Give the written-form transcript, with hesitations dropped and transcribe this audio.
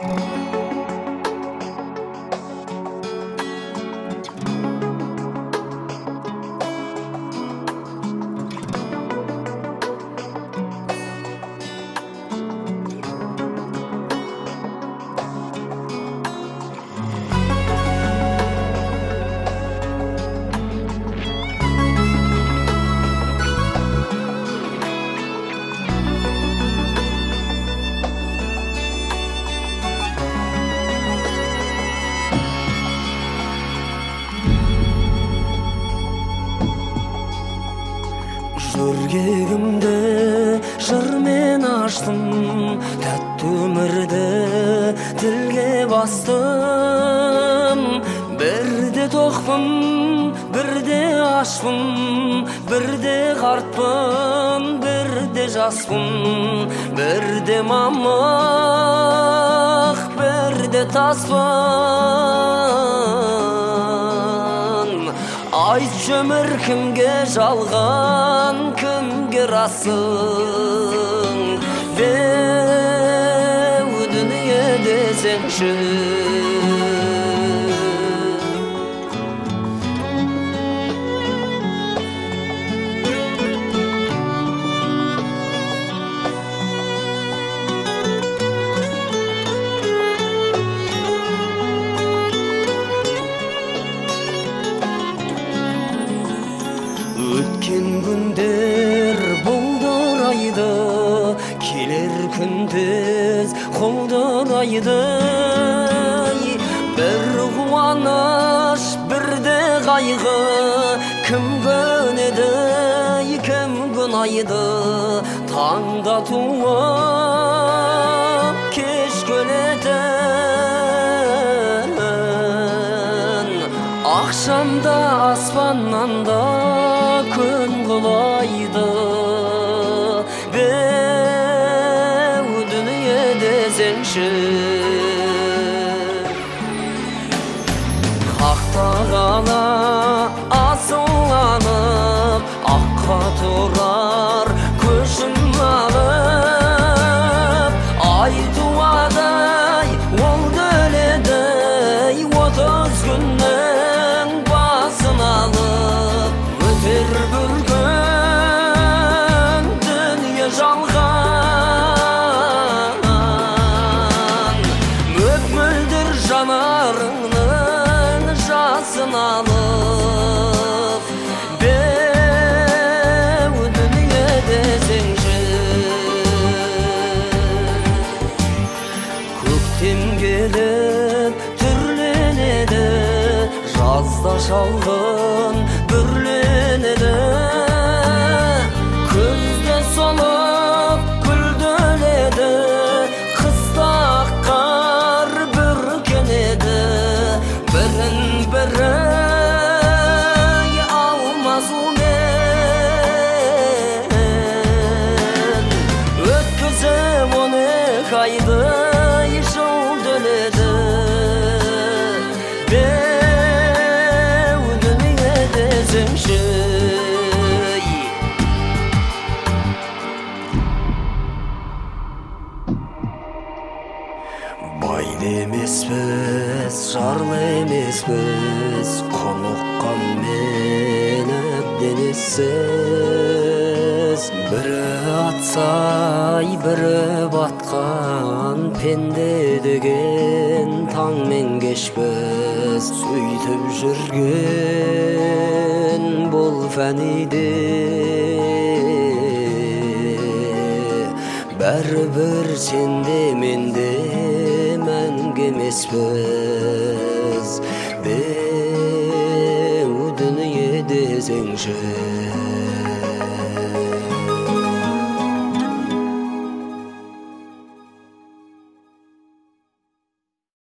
Жүрегімді жырмен аштым, тәтті өмірді тілге бастым. Бірде тоқпын, бірде ашпын, бірде қартпын, бірде жаспын, бірде мамық, бірде таспын. Айтшы өмір кімге жалған, кімге расың? Беу дүние десеңші. Өткен күндер бұлдырайды, келер күндіз құлдырайды. Бір қуаныш, бірде қайғы, кім көнеді, кім күнайды. Таңда туып, кеш көлетін, ақшамда аспаннан да күн құлайды. Беу дүние десеңші. Қақтағала асыланып, аққа тұрар көшім алып. Ай туадай ол өледі, 30 күннің басын алып. Өтер бір күн дүние жалған, мөп-мөлдір жанарыңның жасын алып. Беу дүние десеңші. Көктем келіп түрленеді, жазда шалғын бүрленеді. Күзде солып гүлденеді, қыста қар бүркенеді. Бірін бірі алмасумен өткізіп 12 айды жыл дөнеді. Беу дүние десеңші. Байлы емеспіз, жарлы емеспіз, құныққан мен әбден ессіз. Бірі атсай, бірі батқан, пенде деген таңмен кешпіз. Сөйтіп жүрген бұл фәниде, бәрібір сенде менде мәңгі емеспіз. Беу дүние десеңші.